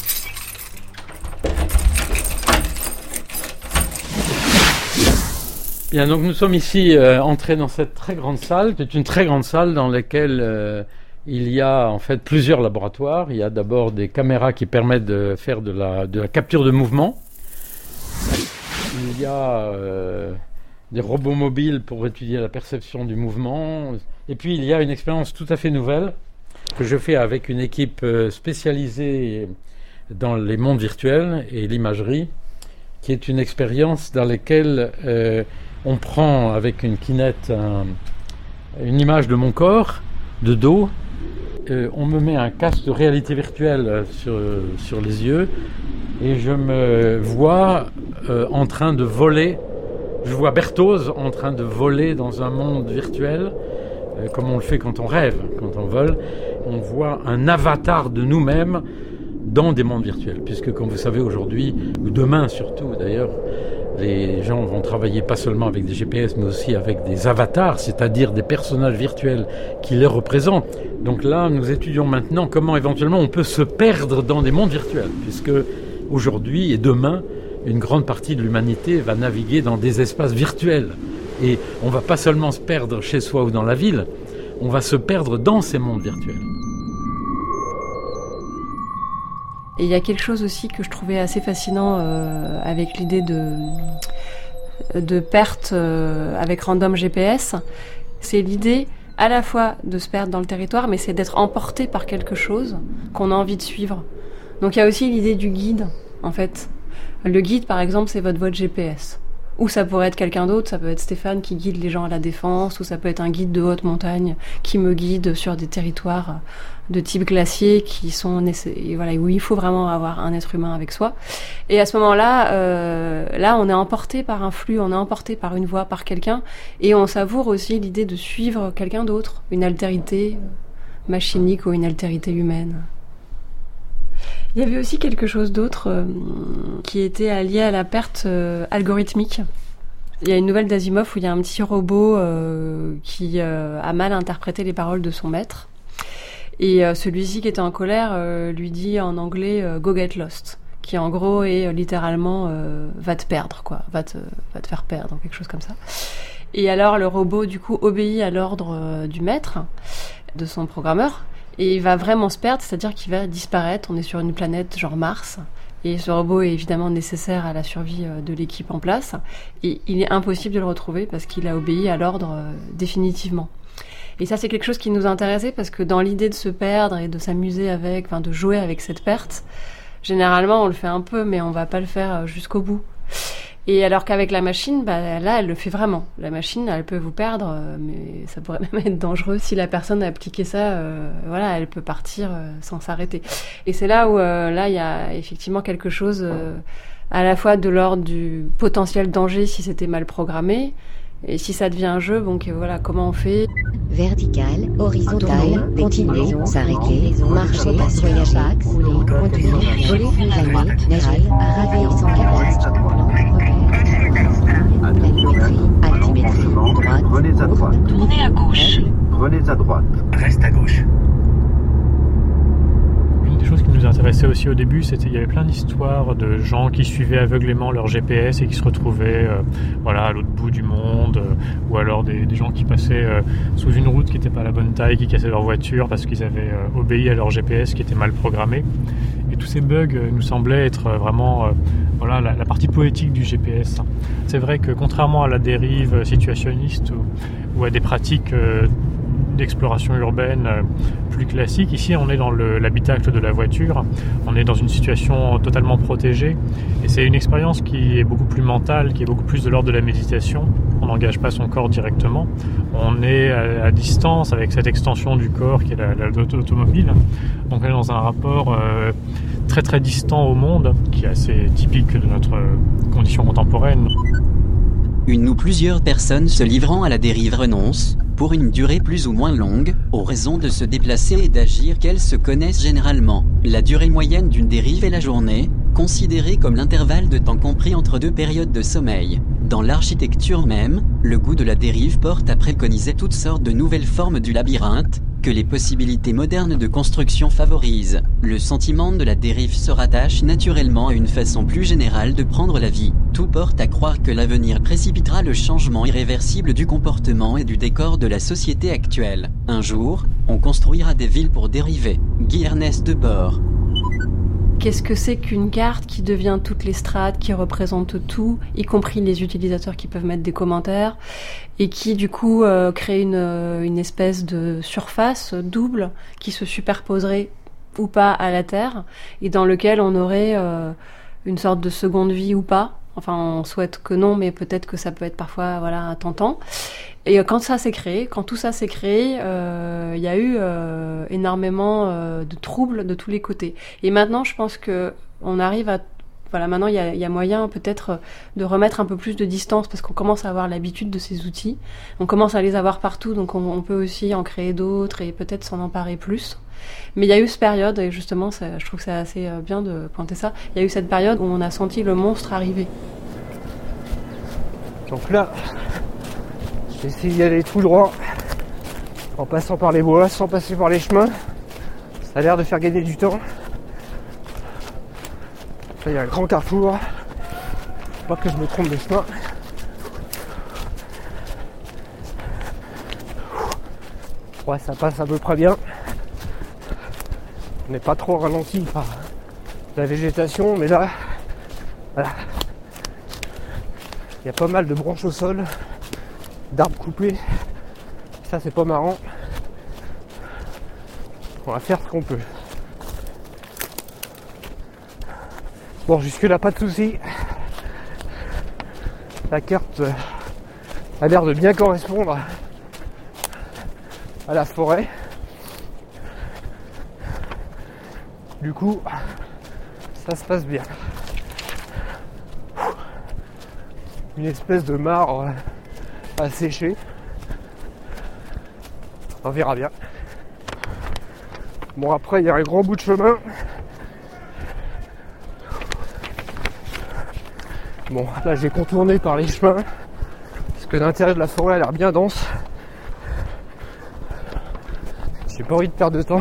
Bien, donc nous sommes ici entrés dans cette très grande salle. C'est une très grande salle dans laquelle il y a en fait plusieurs laboratoires. Il y a d'abord des caméras qui permettent de faire de la capture de mouvement. Il y a des robots mobiles pour étudier la perception du mouvement. Et puis il y a une expérience tout à fait nouvelle que je fais avec une équipe spécialisée dans les mondes virtuels et l'imagerie, qui est une expérience dans laquelle on prend avec une Kinect une image de mon corps, de dos, on me met un casque de réalité virtuelle sur les yeux et je me vois en train de voler. Je vois Berthoz en train de voler dans un monde virtuel, comme on le fait quand on rêve, quand on vole. On voit un avatar de nous-mêmes dans des mondes virtuels. Puisque, comme vous savez aujourd'hui, ou demain surtout d'ailleurs, les gens vont travailler pas seulement avec des GPS, mais aussi avec des avatars, c'est-à-dire des personnages virtuels qui les représentent. Donc là, nous étudions maintenant comment éventuellement on peut se perdre dans des mondes virtuels. Puisque aujourd'hui et demain, une grande partie de l'humanité va naviguer dans des espaces virtuels. Et on ne va pas seulement se perdre chez soi ou dans la ville, on va se perdre dans ces mondes virtuels. Et il y a quelque chose aussi que je trouvais assez fascinant avec l'idée de perte avec Random GPS. C'est l'idée à la fois de se perdre dans le territoire, mais c'est d'être emporté par quelque chose qu'on a envie de suivre. Donc il y a aussi l'idée du guide, en fait. Le guide, par exemple, c'est votre voie de GPS. Ou ça pourrait être quelqu'un d'autre, ça peut être Stéphane qui guide les gens à la Défense, ou ça peut être un guide de haute montagne qui me guide sur des territoires de type glacier qui sont voilà, où il faut vraiment avoir un être humain avec soi. Et à ce moment-là, là, on est emporté par un flux, on est emporté par une voie, par quelqu'un, et on savoure aussi l'idée de suivre quelqu'un d'autre, une altérité machinique ou une altérité humaine. Il y avait aussi quelque chose d'autre qui était lié à la perte algorithmique. Il y a une nouvelle d'Asimov où il y a un petit robot qui a mal interprété les paroles de son maître. Et celui-ci qui était en colère lui dit en anglais « Go get lost », qui en gros est littéralement « va te perdre », quoi, va te faire perdre, quelque chose comme ça. Et alors le robot du coup obéit à l'ordre du maître, de son programmeur, et il va vraiment se perdre, c'est-à-dire qu'il va disparaître. On est sur une planète genre Mars, et ce robot est évidemment nécessaire à la survie de l'équipe en place, et il est impossible de le retrouver parce qu'il a obéi à l'ordre définitivement. Et ça, c'est quelque chose qui nous intéressait parce que dans l'idée de se perdre et de s'amuser avec, enfin de jouer avec cette perte, généralement on le fait un peu, mais on va pas le faire jusqu'au bout. Et alors qu'avec la machine, bah, là, elle le fait vraiment. La machine, elle peut vous perdre, mais ça pourrait même être dangereux. Si la personne a appliqué ça, voilà, elle peut partir sans s'arrêter. Et c'est là où, là, il y a effectivement quelque chose à la fois de l'ordre du potentiel danger si c'était mal programmé, et si ça devient un jeu, bon, voilà, comment on fait? Vertical, horizontal, continuer, s'arrêter, marcher, voyager, rouler, conduire, voler, planer, nager, raver sans cadastre, altimétrie, droite, prenez à droite. Tournez à gauche. Prenez à droite. Reste à gauche. Une des choses qui nous intéressait aussi au début, c'était qu'il y avait plein d'histoires de gens qui suivaient aveuglément leur GPS et qui se retrouvaient voilà, à l'autre bout du monde, ou alors des gens qui passaient sous une route qui n'était pas à la bonne taille, qui cassaient leur voiture parce qu'ils avaient obéi à leur GPS qui était mal programmé. Et Et tous ces bugs nous semblaient être vraiment la partie poétique du GPS. C'est vrai que contrairement à la dérive situationniste ou à des pratiques d'exploration urbaine plus classique, ici on est dans l'habitacle de la voiture, on est dans une situation totalement protégée et c'est une expérience qui est beaucoup plus mentale, qui est beaucoup plus de l'ordre de la méditation. On n'engage pas son corps directement, on est à distance avec cette extension du corps qui est l'automobile, donc on est dans un rapport très très distant au monde qui est assez typique de notre condition contemporaine. Une ou plusieurs personnes se livrant à la dérive renoncent, pour une durée plus ou moins longue, aux raisons de se déplacer et d'agir qu'elles se connaissent généralement. La durée moyenne d'une dérive est la journée, considérée comme l'intervalle de temps compris entre deux périodes de sommeil. Dans l'architecture même, le goût de la dérive porte à préconiser toutes sortes de nouvelles formes du labyrinthe, que les possibilités modernes de construction favorisent. Le sentiment de la dérive se rattache naturellement à une façon plus générale de prendre la vie. Tout porte à croire que l'avenir précipitera le changement irréversible du comportement et du décor de la société actuelle. Un jour, on construira des villes pour dériver. Guy Ernest Debord. Qu'est-ce que c'est qu'une carte qui devient toutes les strates, qui représente tout, y compris les utilisateurs qui peuvent mettre des commentaires, et qui du coup crée une espèce de surface double qui se superposerait ou pas à la Terre, et dans lequel on aurait une sorte de seconde vie ou pas. Enfin, on souhaite que non, mais peut-être que ça peut être parfois tentant. Et quand tout ça s'est créé, il y a eu énormément de troubles de tous les côtés. Et maintenant, je pense que on arrive à maintenant il y a moyen peut-être de remettre un peu plus de distance parce qu'on commence à avoir l'habitude de ces outils. On commence à les avoir partout, donc on peut aussi en créer d'autres et peut-être s'en emparer plus. Mais il y a eu cette période, et justement, je trouve que c'est assez bien de pointer ça, il y a eu cette période où on a senti le monstre arriver. Donc là, j'ai essayé d'y aller tout droit, en passant par les bois, sans passer par les chemins. Ça a l'air de faire gagner du temps. Là, il y a un grand carrefour. Faut pas que je me trompe de chemin. Ouais, ça passe à peu près bien. On n'est pas trop ralenti par la végétation, mais là, voilà. Il y a pas mal de branches au sol, d'arbres coupés. Ça, c'est pas marrant. On va faire ce qu'on peut. Bon, jusque là, pas de soucis. La carte a l'air de bien correspondre à la forêt. Du coup, ça se passe bien. Une espèce de mare à sécher. On verra bien. Bon, après, il y a un grand bout de chemin. Bon, là, j'ai contourné par les chemins. Parce que l'intérieur de la forêt a l'air bien dense. J'ai pas envie de perdre de temps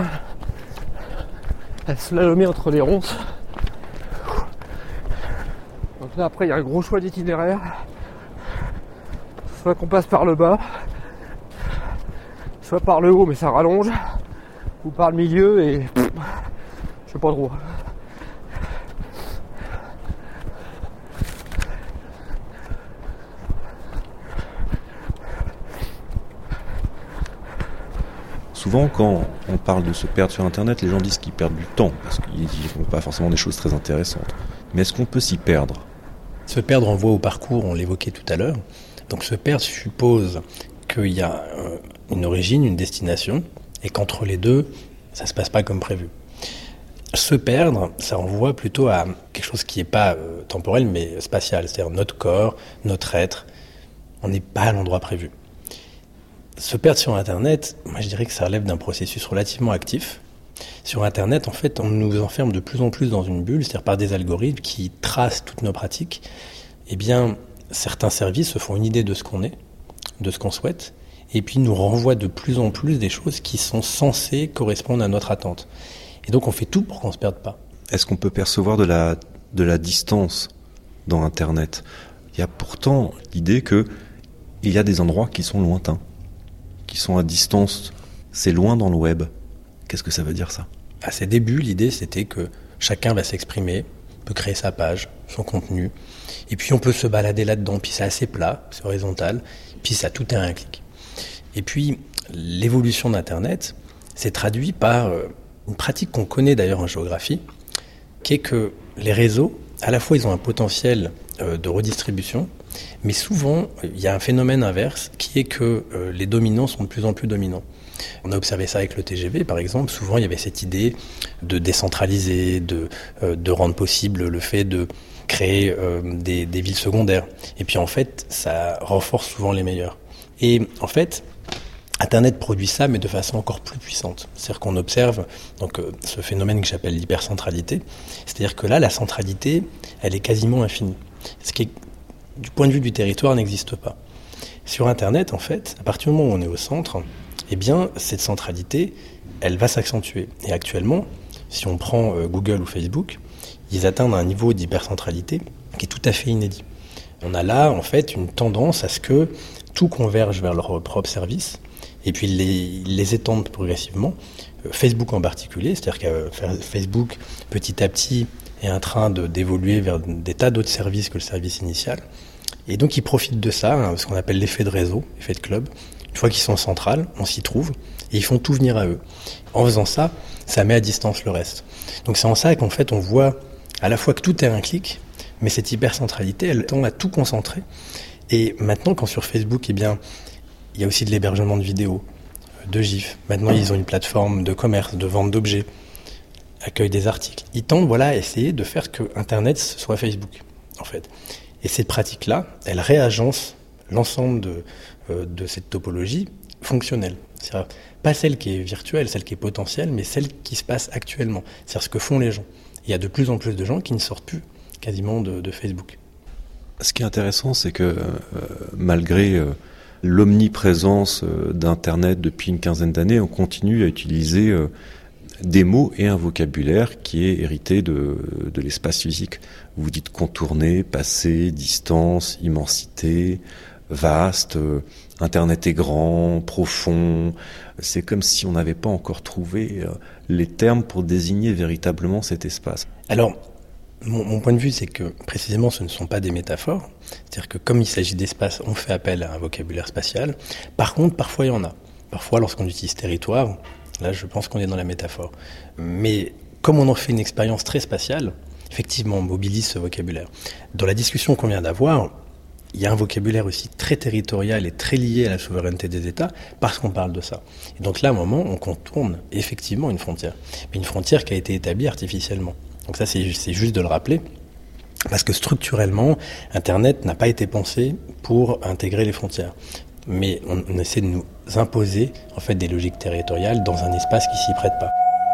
à slalomer entre les ronces. Donc là après il y a un gros choix d'itinéraire. Soit qu'on passe par le bas, soit par le haut mais ça rallonge, ou par le milieu et je sais pas trop. Souvent, quand on parle de se perdre sur Internet, les gens disent qu'ils perdent du temps, parce qu'ils ne font pas forcément des choses très intéressantes. Mais est-ce qu'on peut s'y perdre ? Se perdre renvoie au parcours, on l'évoquait tout à l'heure. Donc se perdre suppose qu'il y a une origine, une destination, et qu'entre les deux, ça ne se passe pas comme prévu. Se perdre, ça renvoie plutôt à quelque chose qui n'est pas temporel, mais spatial, c'est-à-dire notre corps, notre être. On n'est pas à l'endroit prévu. Se perdre sur Internet, moi je dirais que ça relève d'un processus relativement actif. Sur Internet, en fait, on nous enferme de plus en plus dans une bulle, c'est-à-dire par des algorithmes qui tracent toutes nos pratiques. Eh bien, certains services se font une idée de ce qu'on est, de ce qu'on souhaite, et puis nous renvoient de plus en plus des choses qui sont censées correspondre à notre attente. Et donc on fait tout pour qu'on ne se perde pas. Est-ce qu'on peut percevoir de la distance dans Internet ? Il y a pourtant l'idée qu'il y a des endroits qui sont lointains, qui sont à distance, c'est loin dans le web. Qu'est-ce que ça veut dire ça ? À ses débuts, l'idée c'était que Chacun va s'exprimer, peut créer sa page, son contenu. Et puis on peut se balader là-dedans, puis c'est assez plat, c'est horizontal, puis ça tout est à un clic. Et puis l'évolution d'Internet s'est traduite par une pratique qu'on connaît d'ailleurs en géographie, qui est que les réseaux, à la fois ils ont un potentiel de redistribution, mais souvent il y a un phénomène inverse qui est que les dominants sont de plus en plus dominants. On a observé ça avec le TGV par exemple, souvent il y avait cette idée de décentraliser, de rendre possible le fait de créer des villes secondaires. Et puis en fait, ça renforce souvent les meilleurs. Et en fait, Internet produit ça, mais de façon encore plus puissante. C'est-à-dire qu'on observe donc, ce phénomène que j'appelle l'hypercentralité. C'est-à-dire que là, la centralité, elle est quasiment infinie. Ce qui, du point de vue du territoire, n'existe pas. Sur Internet, en fait, à partir du moment où on est au centre, eh bien, cette centralité, elle va s'accentuer. Et actuellement, si on prend Google ou Facebook, ils atteignent un niveau d'hypercentralité qui est tout à fait inédit. On a là, en fait, une tendance à ce que tout converge vers leur propre service, et puis les étendent progressivement. Facebook en particulier, c'est-à-dire que Facebook, petit à petit, est en train d'évoluer vers des tas d'autres services que le service initial. Et donc, ils profitent de ça, ce qu'on appelle l'effet de réseau, l'effet de club. Une fois qu'ils sont centrales, on s'y trouve, et ils font tout venir à eux. En faisant ça, ça met à distance le reste. Donc c'est en ça qu'en fait, on voit à la fois que tout est à un clic, mais cette hypercentralité, elle tend à tout concentrer. Et maintenant, quand sur Facebook, eh bien, il y a aussi de l'hébergement de vidéos, de GIFs. Maintenant, ils ont une plateforme de commerce, de vente d'objets, accueil des articles. Ils tendent, à essayer de faire que Internet soit Facebook, en fait. Et cette pratique-là, elle réagence l'ensemble de cette topologie fonctionnelle. C'est-à-dire pas celle qui est virtuelle, celle qui est potentielle, mais celle qui se passe actuellement. C'est-à-dire ce que font les gens. Il y a de plus en plus de gens qui ne sortent plus quasiment de Facebook. Ce qui est intéressant, c'est que malgré l'omniprésence d'Internet depuis une quinzaine d'années, on continue à utiliser des mots et un vocabulaire qui est hérité de l'espace physique. Vous dites contourner, passer, distance, immensité, vaste, Internet est grand, profond. C'est comme si on n'avait pas encore trouvé les termes pour désigner véritablement cet espace. Alors, mon point de vue, c'est que précisément ce ne sont pas des métaphores. C'est-à-dire que comme il s'agit d'espace, on fait appel à un vocabulaire spatial. Par contre, parfois il y en a. Parfois, lorsqu'on utilise territoire, là je pense qu'on est dans la métaphore. Mais comme on en fait une expérience très spatiale, effectivement on mobilise ce vocabulaire. Dans la discussion qu'on vient d'avoir, il y a un vocabulaire aussi très territorial et très lié à la souveraineté des États parce qu'on parle de ça. Et donc là, à un moment, on contourne effectivement une frontière. Mais une frontière qui a été établie artificiellement. Donc ça, c'est juste de le rappeler. Parce que structurellement, Internet n'a pas été pensé pour intégrer les frontières. Mais on essaie de nous imposer en fait des logiques territoriales dans un espace qui s'y prête pas.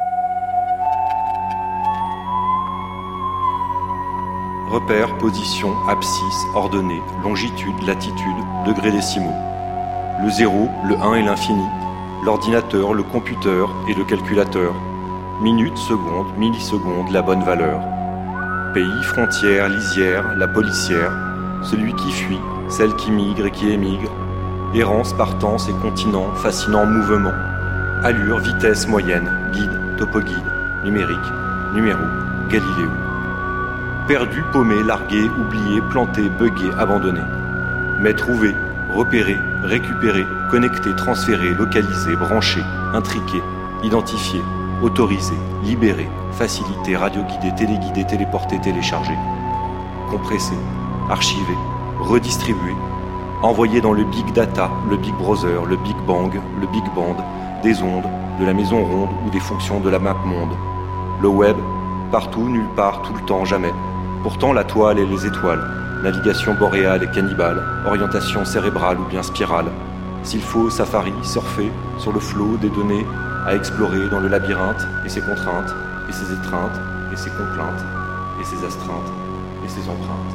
Repères, position, abscisse, ordonnées, longitude, latitude, degrés décimaux. Le 0, le 1 et l'infini. L'ordinateur, le computer et le calculateur. Minutes, secondes, millisecondes, la bonne valeur. Pays, frontières, lisière, la policière. Celui qui fuit, celle qui migre et qui émigre. Errance, partance et continent, fascinant mouvement. Allure, vitesse moyenne, guide, topoguide, numérique, numéro, Galiléo. Perdu, paumé, largué, oublié, planté, buggé, abandonné. Mais trouvé, repéré, récupéré, connecté, transféré, localisé, branché, intriqué, identifié, autorisé, libéré, facilité, radioguidé, téléguidé, téléporté, téléchargé. Compressé, archivé, redistribué, envoyé dans le Big Data, le Big Brother, le Big Bang, le Big Band, des ondes, de la maison ronde ou des fonctions de la map monde. Le web, partout, nulle part, tout le temps, jamais. Pourtant la toile et les étoiles, navigation boréale et cannibale, orientation cérébrale ou bien spirale. S'il faut, safari, surfer sur le flot des données à explorer dans le labyrinthe et ses contraintes, et ses étreintes, et ses complaintes, et ses astreintes, et ses empreintes.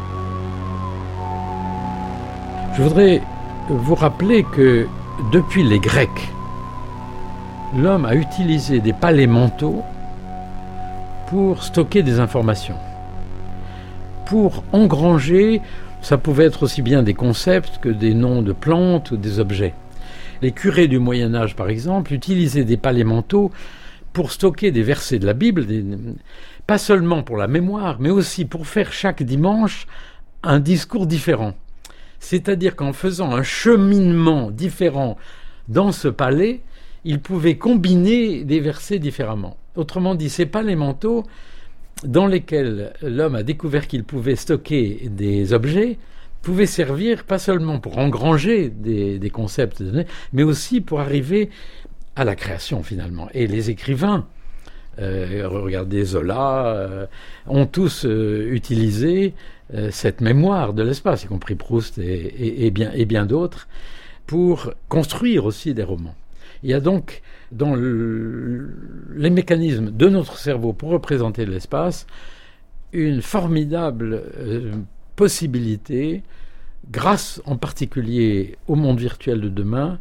Je voudrais vous rappeler que depuis les Grecs, l'homme a utilisé des palais mentaux pour stocker des informations, pour engranger, ça pouvait être aussi bien des concepts que des noms de plantes ou des objets. Les curés du Moyen-Âge, par exemple, utilisaient des palais mentaux pour stocker des versets de la Bible, pas seulement pour la mémoire, mais aussi pour faire chaque dimanche un discours différent. C'est-à-dire qu'en faisant un cheminement différent dans ce palais, il pouvait combiner des versets différemment. Autrement dit, c'est pas les manteaux dans lesquels l'homme a découvert qu'il pouvait stocker des objets, pouvaient servir pas seulement pour engranger des concepts donnés, mais aussi pour arriver à la création finalement. Et les écrivains, regardez Zola, ont tous utilisé cette mémoire de l'espace, y compris Proust et bien d'autres, pour construire aussi des romans. Il y a donc dans les mécanismes de notre cerveau pour représenter l'espace une formidable possibilité, grâce en particulier au monde virtuel de demain,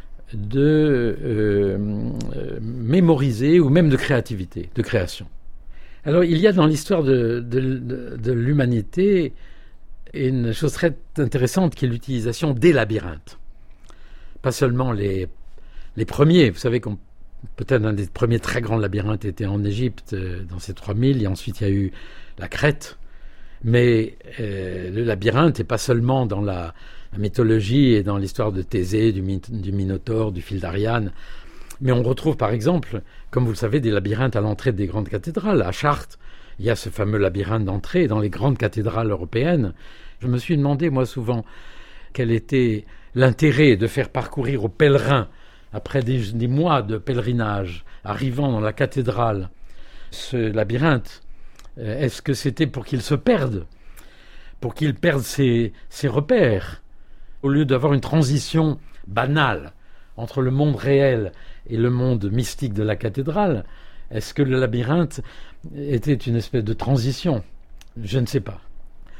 de mémoriser ou même de créativité, de création. Alors il y a dans l'histoire de l'humanité une chose très intéressante qui est l'utilisation des labyrinthes. Pas seulement les premiers, vous savez qu'on peut-être un des premiers très grands labyrinthes était en Égypte, dans ces 3000, et ensuite il y a eu la Crète, mais le labyrinthe n'est pas seulement dans la mythologie et dans l'histoire de Thésée, du Minotaure, du fil d'Ariane, mais on retrouve par exemple, comme vous le savez, des labyrinthes à l'entrée des grandes cathédrales. À Chartres, il y a ce fameux labyrinthe d'entrée dans les grandes cathédrales européennes. Je me suis demandé, moi, souvent, quel était l'intérêt de faire parcourir aux pèlerins, après des mois de pèlerinage, arrivant dans la cathédrale, ce labyrinthe. Est-ce que c'était pour qu'ils se perdent, pour qu'ils perdent ses repères, au lieu d'avoir une transition banale entre le monde réel et le monde mystique de la cathédrale? Est-ce que le labyrinthe était une espèce de transition? Je ne sais pas.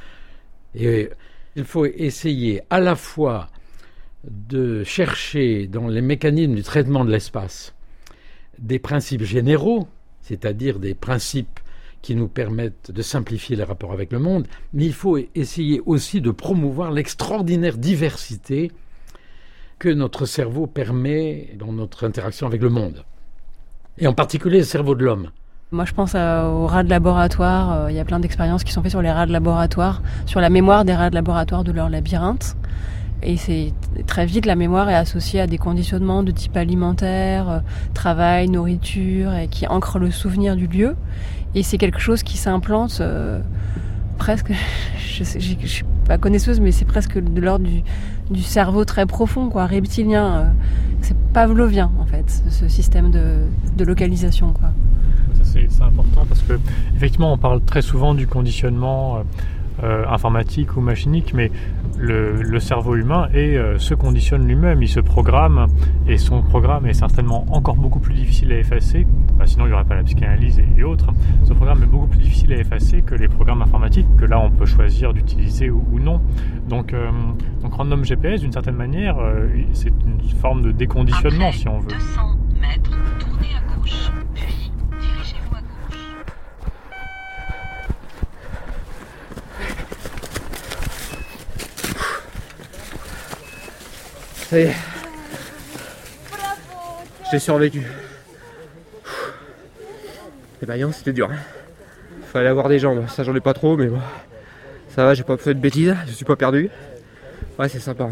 Et il faut essayer à la fois de chercher dans les mécanismes du traitement de l'espace des principes généraux, c'est-à-dire des principes qui nous permettent de simplifier les rapports avec le monde, mais il faut essayer aussi de promouvoir l'extraordinaire diversité que notre cerveau permet dans notre interaction avec le monde, et en particulier le cerveau de l'homme. Moi, je pense aux rats de laboratoire. Il y a plein d'expériences qui sont faites sur les rats de laboratoire, sur la mémoire des rats de laboratoire de leur labyrinthe. Et c'est très vite, la mémoire est associée à des conditionnements de type alimentaire, travail, nourriture, et qui ancrent le souvenir du lieu. Et c'est quelque chose qui s'implante presque, je suis pas connaisseuse, mais c'est presque de l'ordre du cerveau très profond, quoi, reptilien. C'est pavlovien, en fait, ce système de localisation, quoi. Ça, c'est important parce que, effectivement, on parle très souvent du conditionnement informatique ou machinique, mais le cerveau humain se conditionne lui-même, il se programme, et son programme est certainement encore beaucoup plus difficile à effacer, sinon il n'y aurait pas la psychanalyse et autres. Ce programme est beaucoup plus difficile à effacer que les programmes informatiques, que là on peut choisir d'utiliser ou non. Donc Random GPS, d'une certaine manière, c'est une forme de déconditionnement. Après, si on veut. 200 mètres, tournez à gauche, puis dirigez-vous à gauche. Ça y est. J'ai survécu. Les baillons, c'était dur. Fallait avoir des jambes. Ça, j'en ai pas trop, mais bon. Ça va, j'ai pas fait de bêtises. Je suis pas perdu. Ouais, c'est sympa.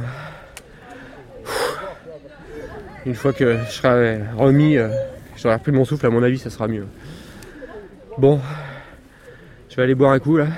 Une fois que je serai remis, j'aurai repris mon souffle, à mon avis, ça sera mieux. Bon. Je vais aller boire un coup, là.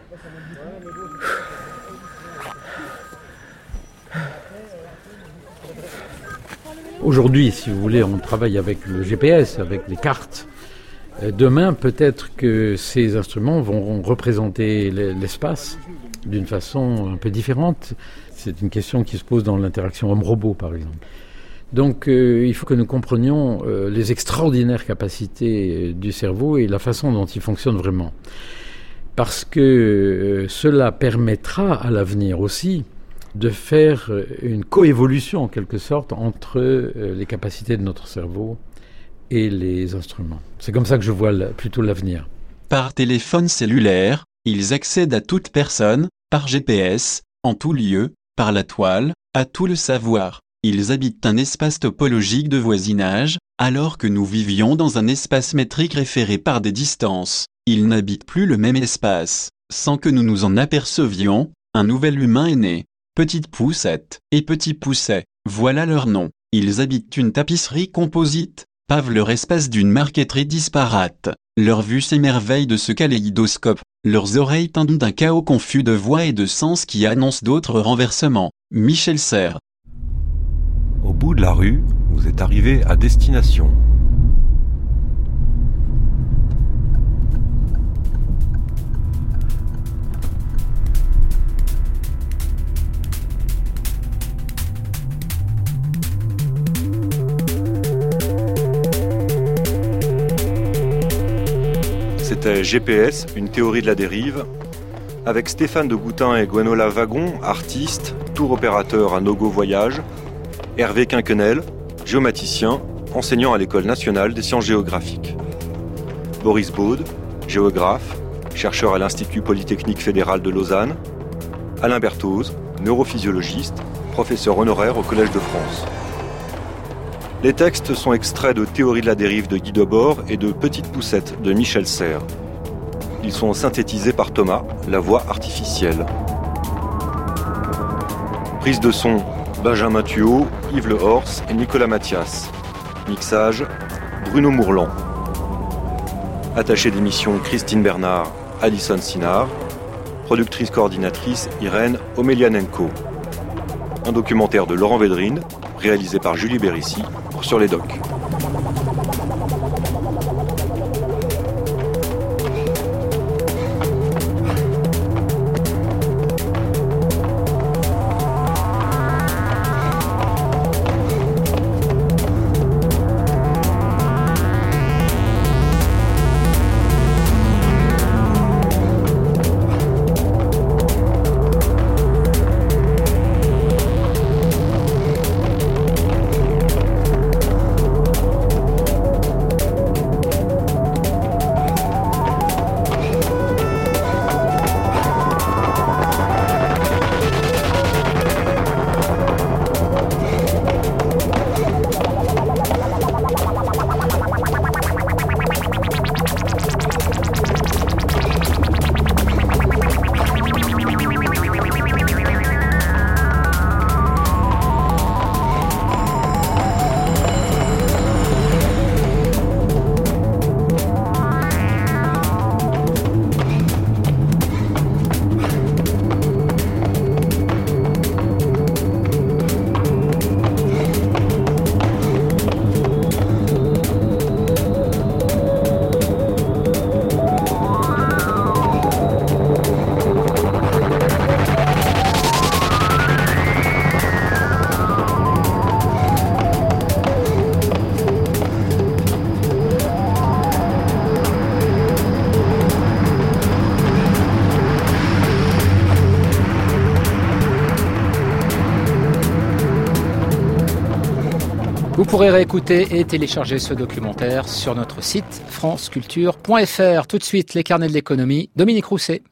Aujourd'hui, si vous voulez, on travaille avec le GPS, avec les cartes. Demain, peut-être que ces instruments vont représenter l'espace d'une façon un peu différente. C'est une question qui se pose dans l'interaction homme-robot, par exemple. Donc, il faut que nous comprenions les extraordinaires capacités du cerveau et la façon dont il fonctionne vraiment. Parce que cela permettra à l'avenir aussi de faire une coévolution en quelque sorte entre les capacités de notre cerveau et les instruments. C'est comme ça que je vois plutôt l'avenir. Par téléphone cellulaire, ils accèdent à toute personne, par GPS, en tout lieu, par la toile, à tout le savoir. Ils habitent un espace topologique de voisinage, alors que nous vivions dans un espace métrique référé par des distances. Ils n'habitent plus le même espace. Sans que nous nous en apercevions, un nouvel humain est né. Petite Poussette et Petit Pousset, voilà leur nom. Ils habitent une tapisserie composite, pavent leur espace d'une marqueterie disparate. Leur vue s'émerveille de ce kaléidoscope, leurs oreilles teintent d'un chaos confus de voix et de sens qui annonce d'autres renversements. Michel Serres. Au bout de la rue, vous êtes arrivé à destination. C'était GPS, une théorie de la dérive, avec Stéphane de Goutin et Gwenola Wagon, artistes, tour opérateur à Nogo Voyage, Hervé Quinquenel, géomaticien, enseignant à l'École nationale des sciences géographiques, Boris Baud, géographe, chercheur à l'Institut Polytechnique fédéral de Lausanne, Alain Berthoz, neurophysiologiste, professeur honoraire au Collège de France. Les textes sont extraits de Théorie de la dérive de Guy Debord et de Petite Poussette de Michel Serres. Ils sont synthétisés par Thomas, la voix artificielle. Prise de son, Benjamin Thuot, Yves Le Horse et Nicolas Mathias. Mixage, Bruno Mourlan. Attaché d'émission, Christine Bernard, Alison Sinard. Productrice coordinatrice, Irène Omelianenko. Un documentaire de Laurent Védrine, réalisé par Julie Bérissi, sur les docks. Vous pourrez réécouter et télécharger ce documentaire sur notre site franceculture.fr. Tout de suite, les carnets de l'économie, Dominique Rousset.